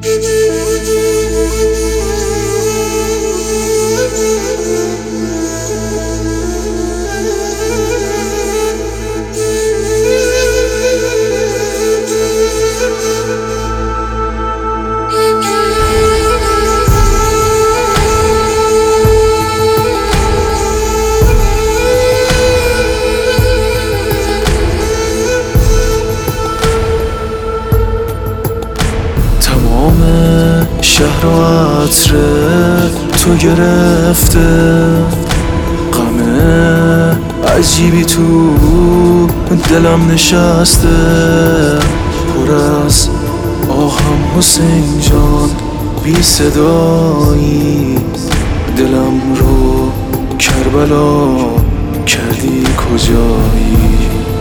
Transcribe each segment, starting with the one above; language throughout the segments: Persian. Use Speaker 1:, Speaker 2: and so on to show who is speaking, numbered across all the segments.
Speaker 1: شهر و عطر تو گرفته، غم عجیبی تو دلم نشسته، پر از آهم حسین جان بی صدایی، دلم رو کربلا کردی کجایی؟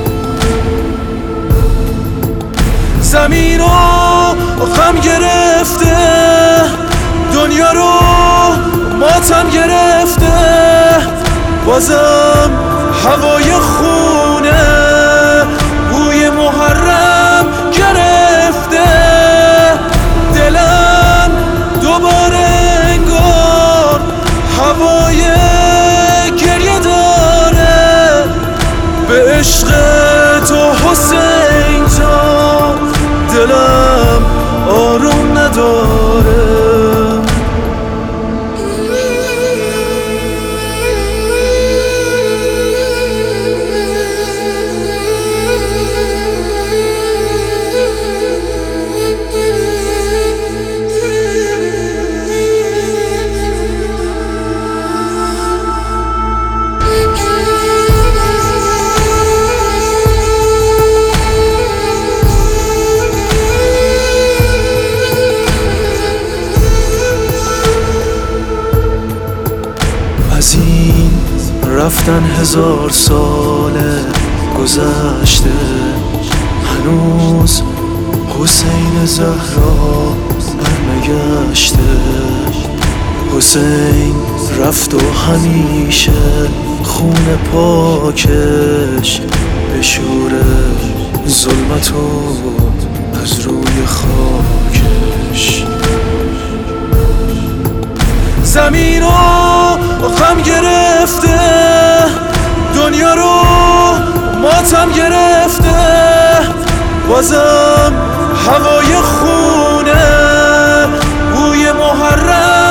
Speaker 1: زمین رو غم گرفته، دنیا رو ماتم گرفته، بازم هوای خونه بوی محرم گرفته، دلم دوباره انگار هوای گریه داره، به عشق تو حسین جان دلم آروم نداره. از این رفتن 1000 ساله گذشته، هنوز حسین زهرا برنگشته. حسین رفت و همیشه خون پاکش بشوره ظلمتو از روی خاکش. زمین رو غم گرفته، دنیا رو ماتم گرفته، بازم هوای خونه بوی محرم